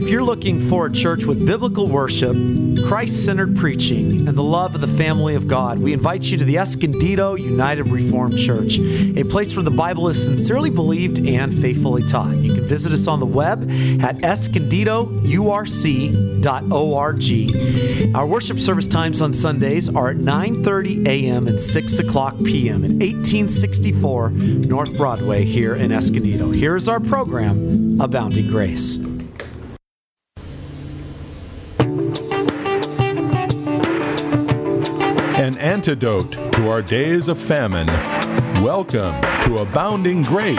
If you're looking for a church with biblical worship, Christ-centered preaching, and the love of the family of God, we invite you to the Escondido United Reformed Church, a place where the Bible is sincerely believed and faithfully taught. You can visit us on the web at escondidourc.org. Our worship service times on Sundays are at 9:30 a.m. and 6 o'clock p.m. at 1864 North Broadway here in Escondido. Here is our program, Abounding Grace. An antidote to our days of famine. Welcome to Abounding Grace.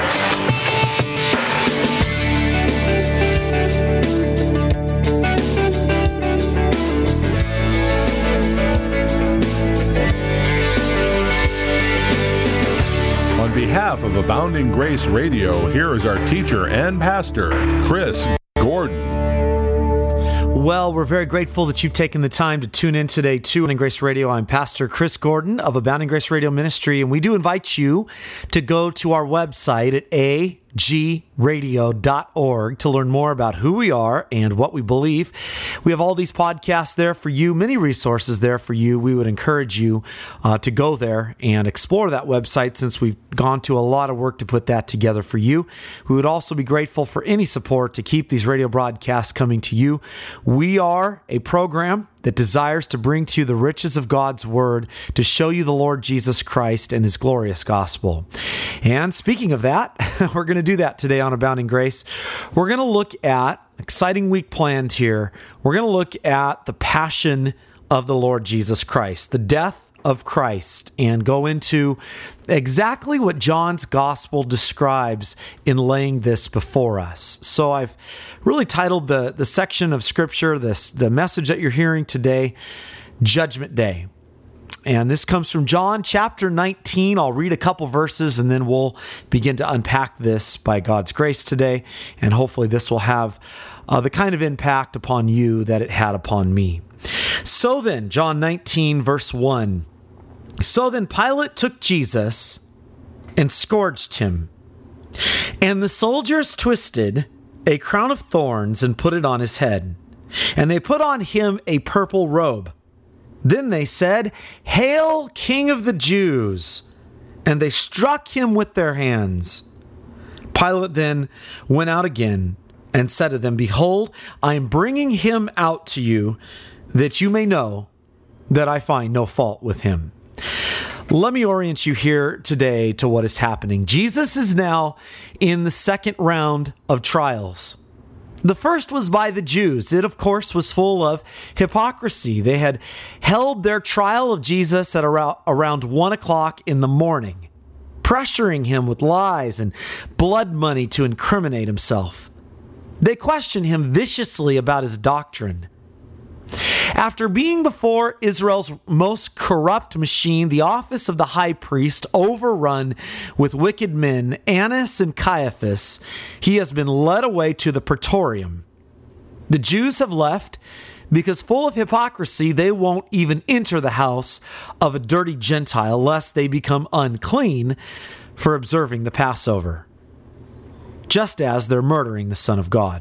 On behalf of Abounding Grace Radio, here is our teacher and pastor, Chris Gordon. Well, we're very grateful that you've taken the time to tune in today to Abounding Grace Radio. I'm Pastor Chris Gordon of Abounding Grace Radio Ministry, and we do invite you to go to our website at agradio.org to learn more about who we are and what we believe. We have all these podcasts there for you, many resources there for you. We would encourage you to go there and explore that website, since we've gone to a lot of work to put that together for you. We would also be grateful for any support to keep these radio broadcasts coming to you. We are a program that desires to bring to you the riches of God's Word to show you the Lord Jesus Christ and His glorious gospel. And speaking of that, we're going to do that today on Abounding Grace. We're going to look at, exciting week planned here, we're going to look at the passion of the Lord Jesus Christ, the death of Christ, and go into exactly what John's gospel describes in laying this before us. So I've really titled the section of scripture, the message that you're hearing today, Judgment Day. And this comes from John chapter 19. I'll read a couple verses and then we'll begin to unpack this by God's grace today. And hopefully this will have the kind of impact upon you that it had upon me. So then, John 19 verse 1. So then Pilate took Jesus and scourged him. And the soldiers twisted a crown of thorns and put it on his head. And they put on him a purple robe. Then they said, "Hail, King of the Jews!" And they struck him with their hands. Pilate then went out again and said to them, "Behold, I am bringing him out to you, that you may know that I find no fault with him." Let me orient you here today to what is happening. Jesus is now in the second round of trials. The first was by the Jews. It, of course, was full of hypocrisy. They had held their trial of Jesus at around 1 o'clock in the morning, pressuring him with lies and blood money to incriminate himself. They questioned him viciously about his doctrine. After being before Israel's most corrupt machine, the office of the high priest, overrun with wicked men, Annas and Caiaphas, he has been led away to the Praetorium. The Jews have left because, full of hypocrisy, they won't even enter the house of a dirty Gentile lest they become unclean for observing the Passover, just as they're murdering the Son of God.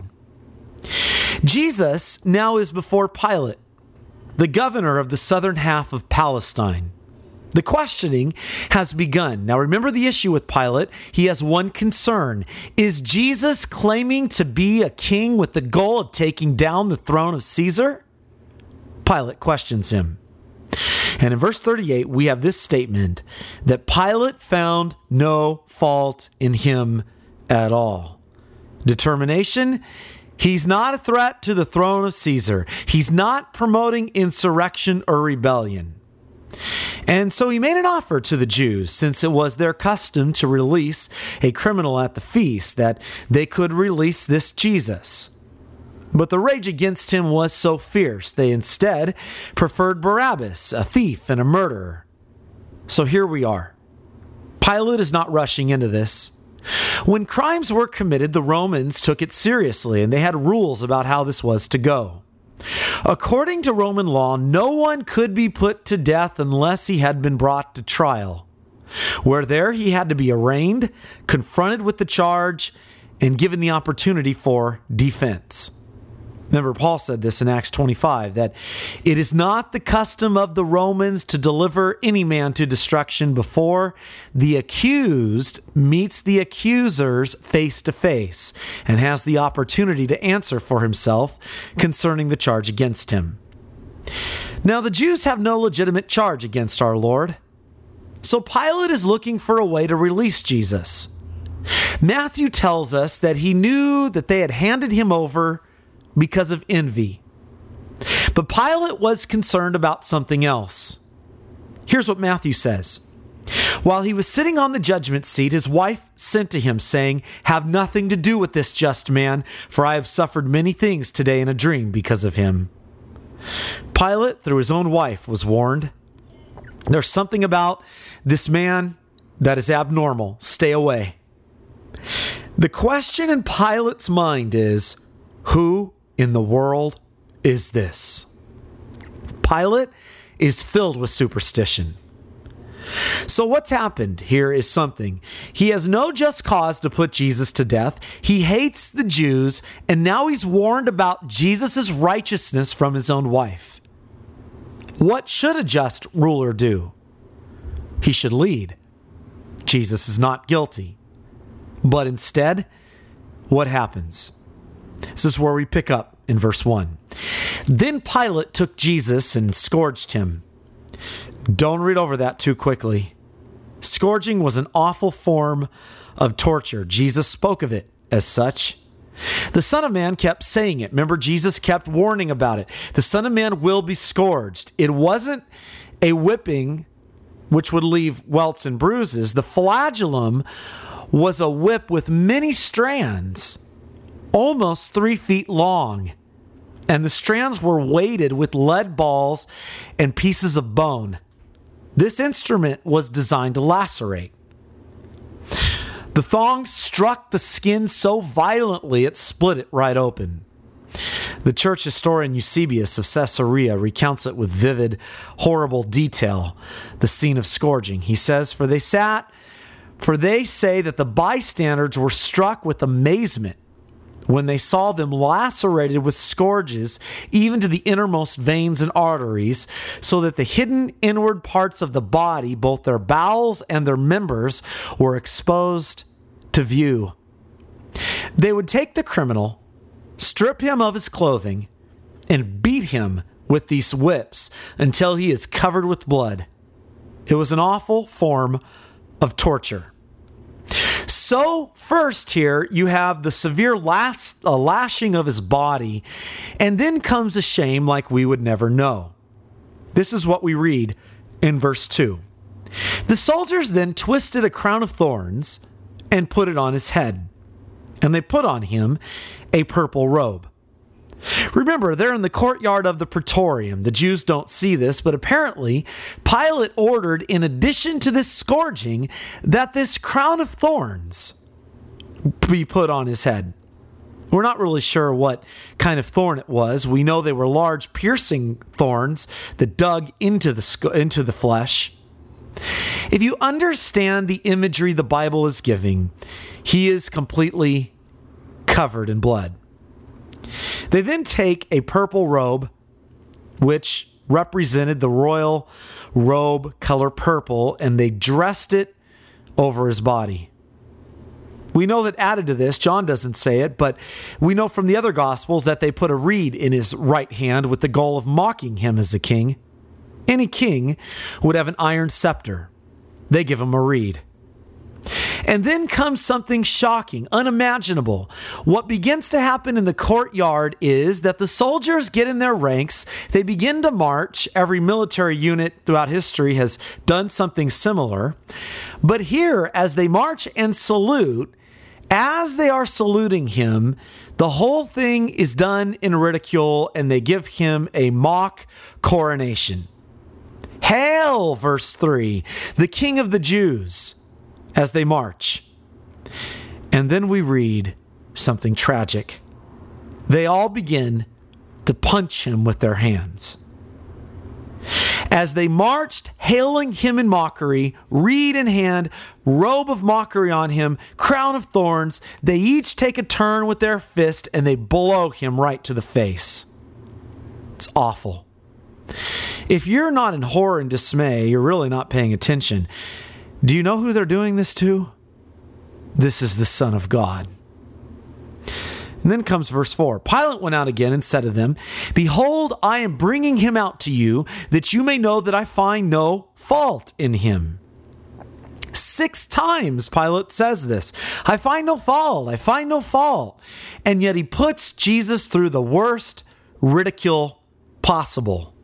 Jesus now is before Pilate, the governor of the southern half of Palestine. The questioning has begun. Now remember the issue with Pilate. He has one concern. Is Jesus claiming to be a king with the goal of taking down the throne of Caesar? Pilate questions him. And in verse 38, we have this statement that Pilate found no fault in him at all. Determination: he's not a threat to the throne of Caesar. He's not promoting insurrection or rebellion. And so he made an offer to the Jews, since it was their custom to release a criminal at the feast, that they could release this Jesus. But the rage against him was so fierce, they instead preferred Barabbas, a thief and a murderer. So here we are. Pilate is not rushing into this. When crimes were committed, the Romans took it seriously, and they had rules about how this was to go. According to Roman law, no one could be put to death unless he had been brought to trial, where there he had to be arraigned, confronted with the charge, and given the opportunity for defense. Remember, Paul said this in Acts 25, that it is not the custom of the Romans to deliver any man to destruction before the accused meets the accusers face to face and has the opportunity to answer for himself concerning the charge against him. Now, the Jews have no legitimate charge against our Lord, so Pilate is looking for a way to release Jesus. Matthew tells us that he knew that they had handed him over because of envy. But Pilate was concerned about something else. Here's what Matthew says. While he was sitting on the judgment seat, his wife sent to him, saying, "Have nothing to do with this just man, for I have suffered many things today in a dream because of him." Pilate, through his own wife, was warned. There's something about this man that is abnormal. Stay away. The question in Pilate's mind is, who in the world is this? Pilate is filled with superstition. So what's happened here is something. He has no just cause to put Jesus to death. He hates the Jews, and now he's warned about Jesus' righteousness from his own wife. What should a just ruler do? He should lead. Jesus is not guilty. But instead, what happens? This is where we pick up in verse 1. Then Pilate took Jesus and scourged him. Don't read over that too quickly. Scourging was an awful form of torture. Jesus spoke of it as such. The Son of Man kept saying it. Remember, Jesus kept warning about it. The Son of Man will be scourged. It wasn't a whipping which would leave welts and bruises. The flagellum was a whip with many strands, almost 3 feet long, and the strands were weighted with lead balls and pieces of bone. This instrument was designed to lacerate. The thong struck the skin so violently it split it right open. The church historian Eusebius of Caesarea recounts it with vivid, horrible detail, the scene of scourging. He says, For they say that the bystanders were struck with amazement when they saw them lacerated with scourges, even to the innermost veins and arteries, so that the hidden inward parts of the body, both their bowels and their members, were exposed to view. They would take the criminal, strip him of his clothing, and beat him with these whips until he is covered with blood. It was an awful form of torture. So first here you have the severe lashing of his body, and then comes a shame like we would never know. This is what we read in verse 2. The soldiers then twisted a crown of thorns and put it on his head, and they put on him a purple robe. Remember, they're in the courtyard of the Praetorium. The Jews don't see this, but apparently Pilate ordered, in addition to this scourging, that this crown of thorns be put on his head. We're not really sure what kind of thorn it was. We know they were large, piercing thorns that dug into the flesh. If you understand the imagery the Bible is giving, he is completely covered in blood. They then take a purple robe, which represented the royal robe color purple, and they dressed it over his body. We know that added to this, John doesn't say it, but we know from the other Gospels that they put a reed in his right hand with the goal of mocking him as a king. Any king would have an iron scepter. They give him a reed. And then comes something shocking, unimaginable. What begins to happen in the courtyard is that the soldiers get in their ranks. They begin to march. Every military unit throughout history has done something similar. But here, as they march and salute, as they are saluting him, the whole thing is done in ridicule, and they give him a mock coronation. Hail, verse 3, the King of the Jews, as they march. And then we read something tragic. They all begin to punch him with their hands. As they marched hailing him in mockery, reed in hand, robe of mockery on him, crown of thorns. They each take a turn with their fist and they blow him right to the face. It's awful. If you're not in horror and dismay, you're really not paying attention. Do you know who they're doing this to? This is the Son of God. And then comes verse 4. Pilate went out again and said to them, Behold, I am bringing him out to you, that you may know that I find no fault in him. 6 times Pilate says this. I find no fault. I find no fault. And yet he puts Jesus through the worst ridicule possible.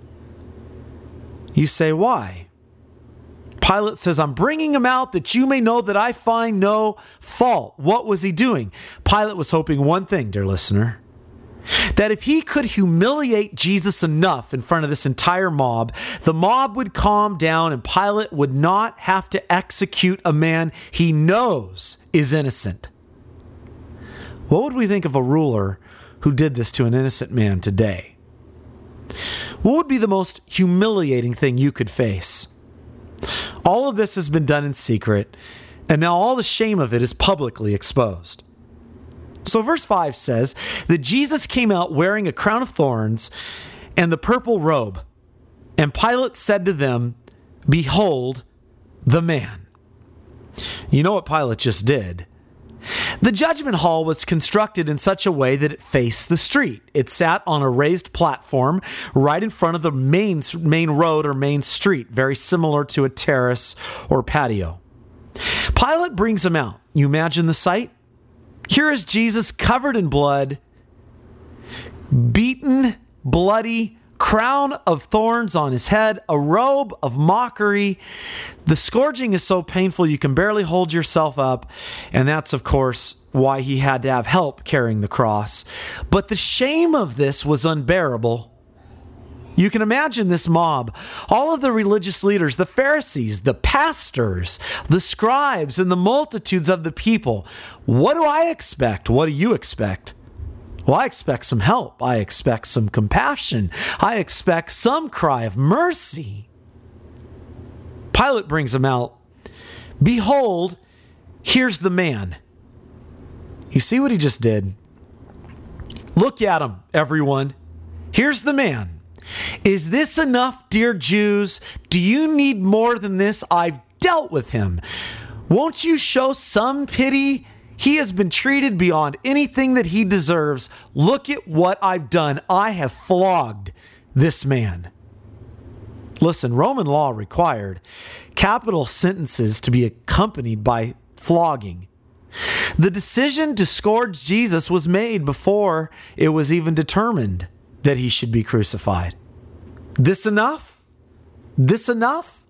You say, why? Pilate says, I'm bringing him out that you may know that I find no fault. What was he doing? Pilate was hoping one thing, dear listener, that if he could humiliate Jesus enough in front of this entire mob, the mob would calm down and Pilate would not have to execute a man he knows is innocent. What would we think of a ruler who did this to an innocent man today? What would be the most humiliating thing you could face? All of this has been done in secret, and now all the shame of it is publicly exposed. So verse 5 says that Jesus came out wearing a crown of thorns and the purple robe, and Pilate said to them, Behold the man. You know what Pilate just did? The judgment hall was constructed in such a way that it faced the street. It sat on a raised platform right in front of the main road or main street, very similar to a terrace or patio. Pilate brings him out. You imagine the sight? Here is Jesus covered in blood, beaten, bloody, crown of thorns on his head, a robe of mockery. The scourging is so painful you can barely hold yourself up, and that's, of course, why he had to have help carrying the cross. But the shame of this was unbearable. You can imagine this mob, all of the religious leaders, the Pharisees, the pastors, the scribes, and the multitudes of the people. What do I expect? What do you expect? Well, I expect some help. I expect some compassion. I expect some cry of mercy. Pilate brings him out. Behold, here's the man. You see what he just did? Look at him, everyone. Here's the man. Is this enough, dear Jews? Do you need more than this? I've dealt with him. Won't you show some pity? He has been treated beyond anything that he deserves. Look at what I've done. I have flogged this man. Listen, Roman law required capital sentences to be accompanied by flogging. The decision to scourge Jesus was made before it was even determined that he should be crucified. This enough? This enough?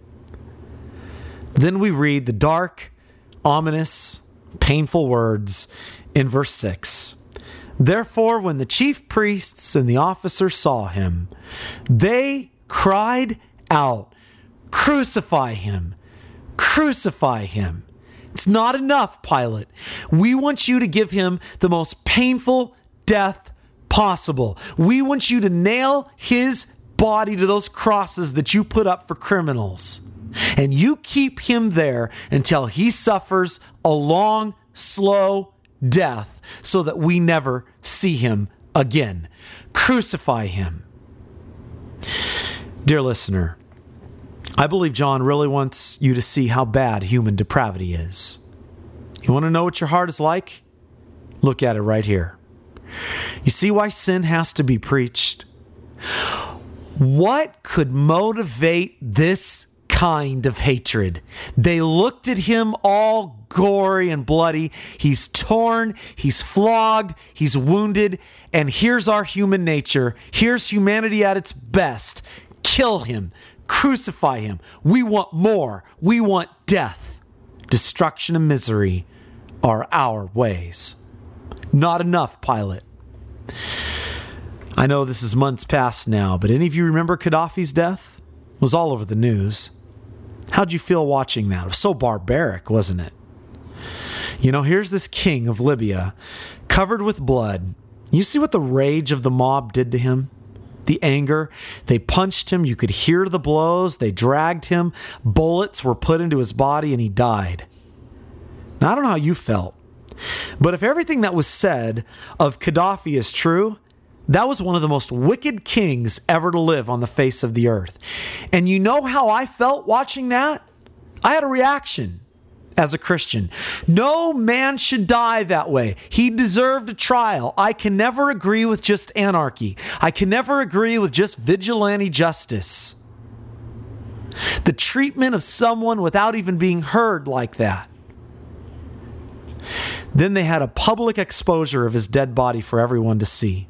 Then we read the dark, ominous, painful words in verse 6. Therefore, when the chief priests and the officers saw him, they cried out, Crucify him! Crucify him! It's not enough, Pilate. We want you to give him the most painful death possible. We want you to nail his body to those crosses that you put up for criminals. And you keep him there until he suffers a long, slow death so that we never see him again. Crucify him. Dear listener, I believe John really wants you to see how bad human depravity is. You want to know what your heart is like? Look at it right here. You see why sin has to be preached? What could motivate this kind of hatred? They looked at him all gory and bloody. He's torn, he's flogged, he's wounded, and here's our human nature. Here's humanity at its best. Kill him. Crucify him. We want more. We want death. Destruction and misery are our ways. Not enough, Pilate. I know this is months past now, but any of you remember Gaddafi's death? It was all over the news. How'd you feel watching that? It was so barbaric, wasn't it? You know, here's this king of Libya, covered with blood. You see what the rage of the mob did to him? the anger. They punched him. You could hear the blows. They dragged him. Bullets were put into his body and he died. Now, I don't know how you felt, but if everything that was said of Gaddafi is true, that was one of the most wicked kings ever to live on the face of the earth. And you know how I felt watching that? I had a reaction as a Christian. No man should die that way. He deserved a trial. I can never agree with just anarchy. I can never agree with just vigilante justice. The treatment of someone without even being heard like that. Then they had a public exposure of his dead body for everyone to see.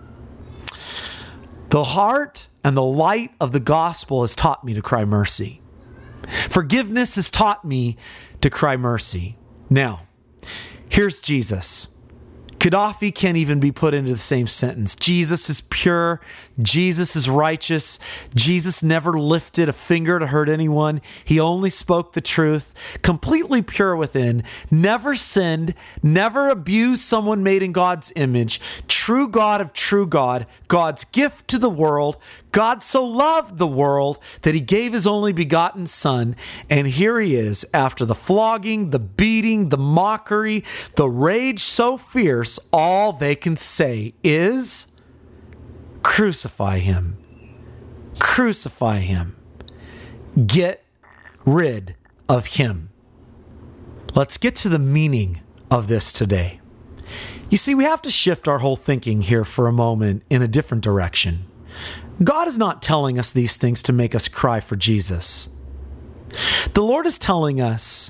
The heart and the light of the gospel has taught me to cry mercy. Forgiveness has taught me to cry mercy. Now, here's Jesus. Gaddafi can't even be put into the same sentence. Jesus is pure. Jesus is righteous. Jesus never lifted a finger to hurt anyone. He only spoke the truth, completely pure within, never sinned, never abused someone made in God's image, true God of true God, God's gift to the world. God so loved the world that he gave his only begotten son. And here he is, after the flogging, the beating, the mockery, the rage so fierce, all they can say is, crucify him. Crucify him. Get rid of him. Let's get to the meaning of this today. You see, we have to shift our whole thinking here for a moment in a different direction. God is not telling us these things to make us cry for Jesus. The Lord is telling us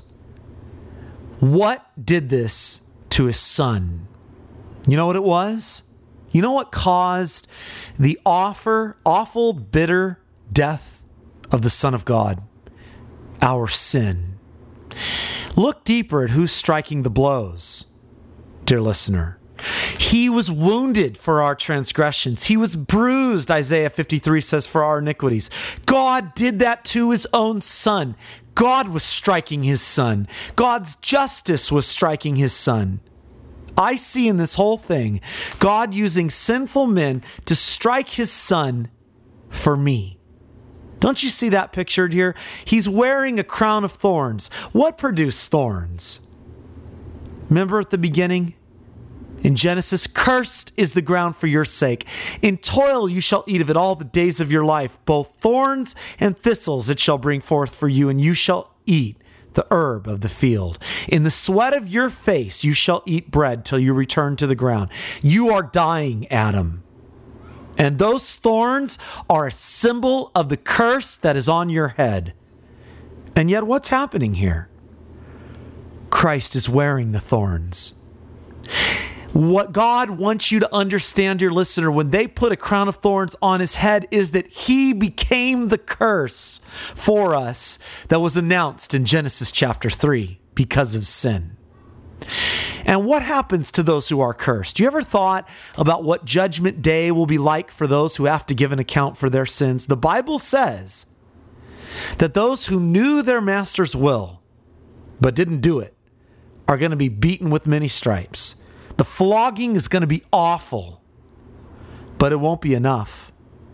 what did this to his son. You know what it was? You know what caused the awful, bitter death of the Son of God? Our sin. Look deeper at who's striking the blows, dear listener. He was wounded for our transgressions. He was bruised, Isaiah 53 says, for our iniquities. God did that to his own son. God was striking his son. God's justice was striking his son. I see in this whole thing, God using sinful men to strike his son for me. Don't you see that pictured here? He's wearing a crown of thorns. What produced thorns? Remember at the beginning? In Genesis, cursed is the ground for your sake. In toil you shall eat of it all the days of your life. Both thorns and thistles it shall bring forth for you, and you shall eat the herb of the field. In the sweat of your face you shall eat bread till you return to the ground. You are dying, Adam. And those thorns are a symbol of the curse that is on your head. And yet what's happening here? Christ is wearing the thorns. What God wants you to understand, dear listener, when they put a crown of thorns on his head, is that he became the curse for us that was announced in Genesis chapter 3 because of sin. And what happens to those who are cursed? You ever thought about what judgment day will be like for those who have to give an account for their sins? The Bible says that those who knew their master's will but didn't do it are going to be beaten with many stripes. The flogging is going to be awful, but it won't be enough.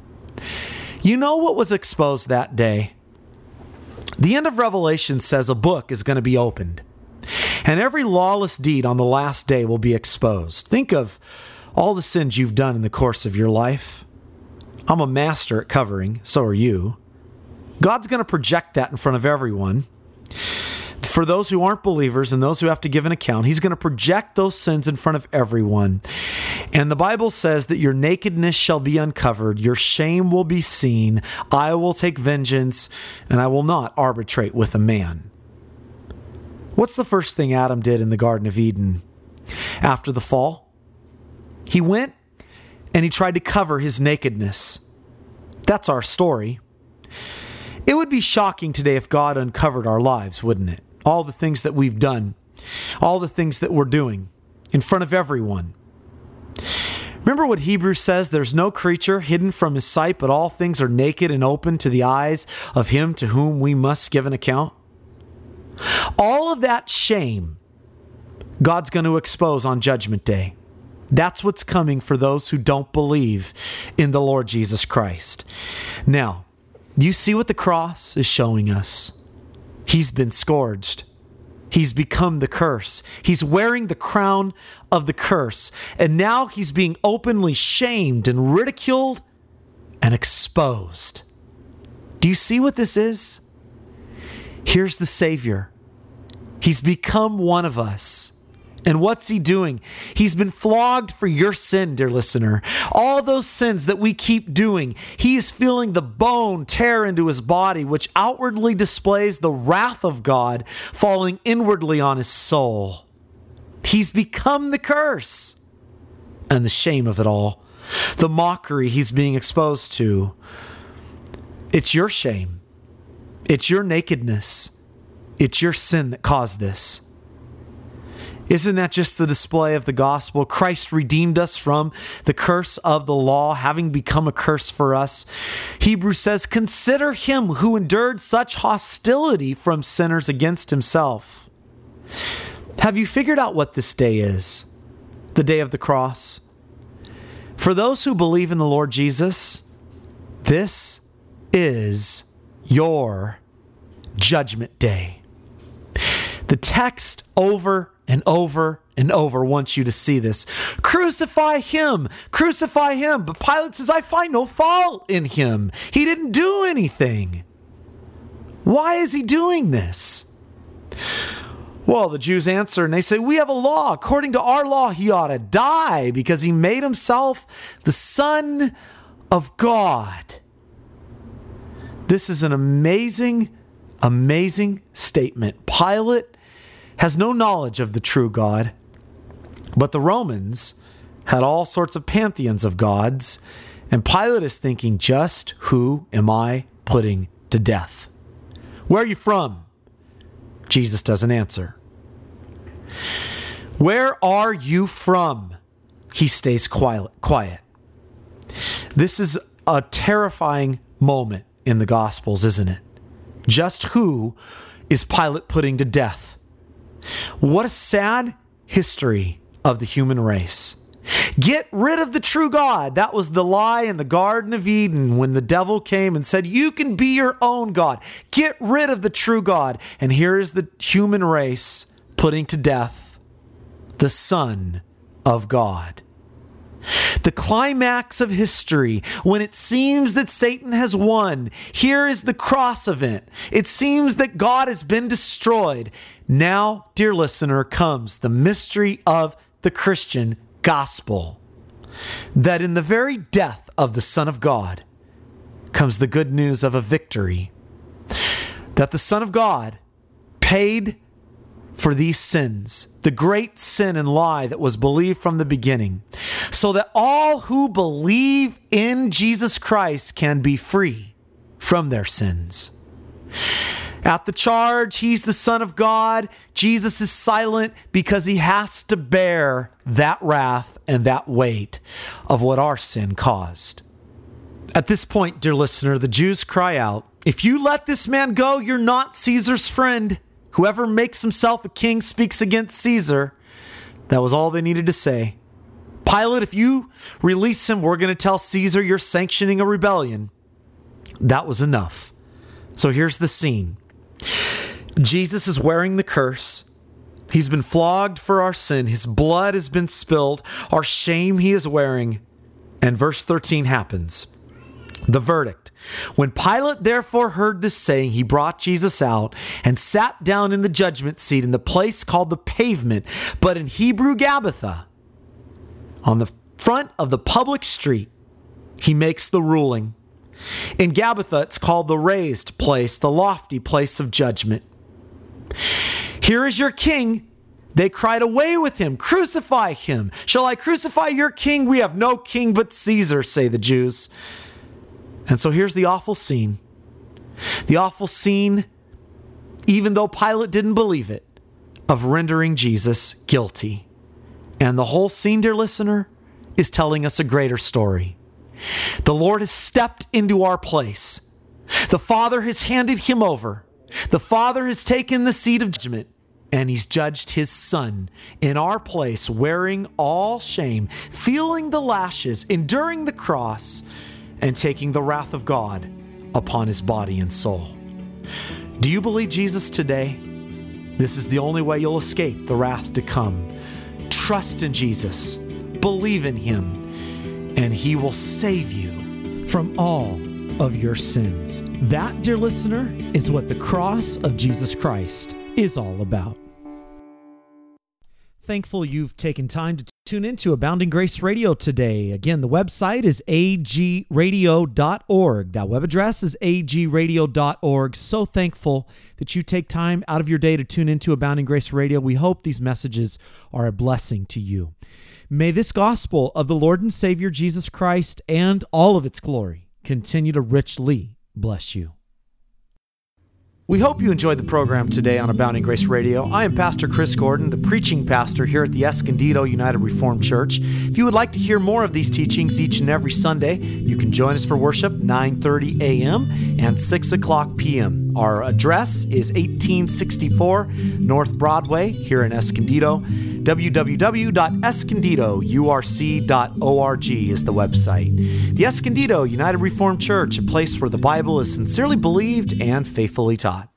You know what was exposed that day? The end of Revelation says a book is going to be opened, and every lawless deed on the last day will be exposed. Think of all the sins you've done in the course of your life. I'm a master at covering, so are you. God's going to project that in front of everyone. For those who aren't believers and those who have to give an account, he's going to project those sins in front of everyone. And the Bible says that your nakedness shall be uncovered, your shame will be seen. I will take vengeance, and I will not arbitrate with a man. What's the first thing Adam did in the Garden of Eden after the fall? He went and he tried to cover his nakedness. That's our story. It would be shocking today if God uncovered our lives, wouldn't it? All the things that we've done, all the things that we're doing in front of everyone. Remember what Hebrews says, there's no creature hidden from his sight, but all things are naked and open to the eyes of him to whom we must give an account. All of that shame, God's going to expose on Judgment Day. That's what's coming for those who don't believe in the Lord Jesus Christ. Now, you see what the cross is showing us. He's been scourged. He's become the curse. He's wearing the crown of the curse. And now he's being openly shamed and ridiculed and exposed. Do you see what this is? Here's the Savior. He's become one of us. And what's he doing? He's been flogged for your sin, dear listener. All those sins that we keep doing, he is feeling the bone tear into his body, which outwardly displays the wrath of God falling inwardly on his soul. He's become the curse and the shame of it all. The mockery he's being exposed to. It's your shame. It's your nakedness. It's your sin that caused this. Isn't that just the display of the gospel? Christ redeemed us from the curse of the law, having become a curse for us. Hebrews says, consider him who endured such hostility from sinners against himself. Have you figured out what this day is? The day of the cross? For those who believe in the Lord Jesus, this is your judgment day. The text over and over and over wants you to see this. Crucify him! Crucify him! But Pilate says, I find no fault in him. He didn't do anything. Why is he doing this? Well, the Jews answer and they say, we have a law. According to our law, he ought to die because he made himself the Son of God. This is an amazing statement. Pilate has no knowledge of the true God, but the Romans had all sorts of pantheons of gods, and Pilate is thinking, just who am I putting to death? Where are you from? Jesus doesn't answer. Where are you from? He stays quiet. This is a terrifying moment in the Gospels, isn't it? Just who is Pilate putting to death? What a sad history of the human race. Get rid of the true God. That was the lie in the Garden of Eden when the devil came and said, you can be your own God. Get rid of the true God. And here is the human race putting to death the Son of God. The climax of history, when it seems that Satan has won, here is the cross event. It seems that God has been destroyed. Now, dear listener, comes the mystery of the Christian gospel. That in the very death of the Son of God comes the good news of a victory. That the Son of God paid for these sins, the great sin and lie that was believed from the beginning, so that all who believe in Jesus Christ can be free from their sins. At the charge, he's the Son of God. Jesus is silent because he has to bear that wrath and that weight of what our sin caused. At this point, dear listener, the Jews cry out, if you let this man go, you're not Caesar's friend. Whoever makes himself a king speaks against Caesar. That was all they needed to say. Pilate, if you release him, we're going to tell Caesar you're sanctioning a rebellion. That was enough. So here's the scene. Jesus is wearing the curse. He's been flogged for our sin. His blood has been spilled. Our shame he is wearing. And verse 13 happens. The verdict. When Pilate therefore heard this saying, he brought Jesus out and sat down in the judgment seat in the place called the Pavement, but in Hebrew Gabbatha. On the front of the public street, he makes the ruling. In Gabbatha, it's called the raised place, the lofty place of judgment. Here is your king. They cried, away with him, crucify him. Shall I crucify your king? We have no king but Caesar, say the Jews. And so here's the awful scene. The awful scene, even though Pilate didn't believe it, of rendering Jesus guilty. And the whole scene, dear listener, is telling us a greater story. The Lord has stepped into our place. The Father has handed him over. The Father has taken the seat of judgment. And he's judged his son in our place, wearing all shame, feeling the lashes, enduring the cross, and taking the wrath of God upon his body and soul. Do you believe Jesus today? This is the only way you'll escape the wrath to come. Trust in Jesus, believe in him, and he will save you from all of your sins. That, dear listener, is what the cross of Jesus Christ is all about. Thankful you've taken time to tune into Abounding Grace Radio today. Again, the website is agradio.org. That web address is agradio.org. So thankful that you take time out of your day to tune into Abounding Grace Radio. We hope these messages are a blessing to you. May this gospel of the Lord and Savior Jesus Christ and all of its glory continue to richly bless you. We hope you enjoyed the program today on Abounding Grace Radio. I am Pastor Chris Gordon, the preaching pastor here at the Escondido United Reformed Church. If you would like to hear more of these teachings each and every Sunday, you can join us for worship 9:30 a.m. and 6 o'clock p.m. Our address is 1864 North Broadway here in Escondido. www.escondidourc.org is the website. The Escondido United Reformed Church, a place where the Bible is sincerely believed and faithfully taught.